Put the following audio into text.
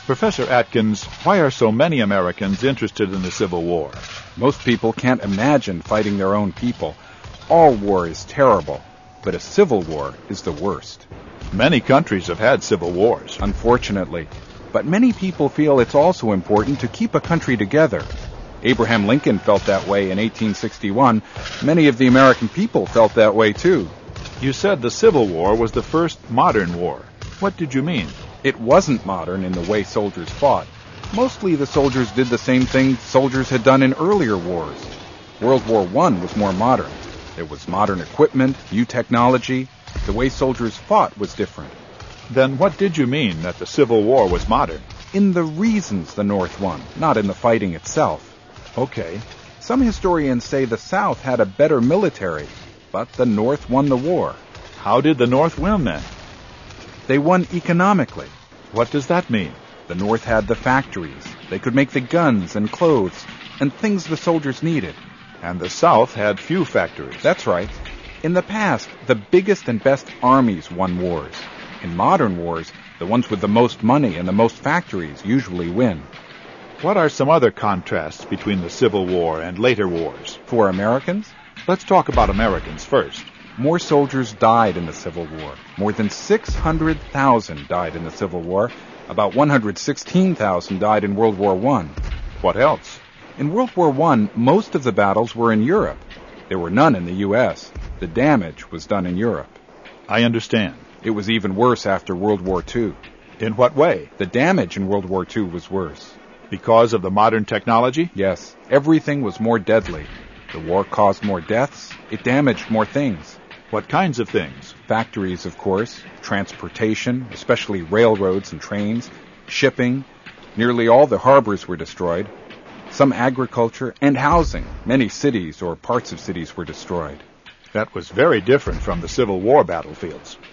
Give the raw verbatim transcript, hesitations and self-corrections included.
Professor Atkins, why are so many Americans interested in the Civil War? Most people can't imagine fighting their own people. All war is terrible, but a civil war is the worst. Many countries have had civil wars. Unfortunately. But many people feel it's also important to keep a country together. Abraham Lincoln felt that way in eighteen sixty-one. Many of the American people felt that way too. You said the Civil War was the first modern war. What did you mean? It wasn't modern in the way soldiers fought. Mostly the soldiers did the same thing soldiers had done in earlier wars. World War One was more modern. There was modern equipment, new technology. The way soldiers fought was different. Then what did you mean that the Civil War was modern? In the reasons the North won, not in the fighting itself. Okay. Some historians say the South had a better military, but the North won the war. How did the North win then? They won economically. What does that mean? The North had the factories. They could make the guns and clothes and things the soldiers needed. And the South had few factories. That's right. In the past, the biggest and best armies won wars. In modern wars, the ones with the most money and the most factories usually win. What are some other contrasts between the Civil War and later wars? For Americans? Let's talk about Americans first. More soldiers died in the Civil War. More than six hundred thousand died in the Civil War. About one hundred sixteen thousand died in World War One. What else? In World War One, most of the battles were in Europe. There were none in the U S. The damage was done in Europe. I understand. It was even worse after World War Two. In what way? The damage in World War Two was worse. Because of the modern technology? Yes. Everything was more deadly. The war caused more deaths. It damaged more things. What kinds of things? Factories, of course. Transportation, especially railroads and trains. Shipping. Nearly all the harbors were destroyed. Some agriculture and housing. Many cities or parts of cities were destroyed. That was very different from the Civil War battlefields.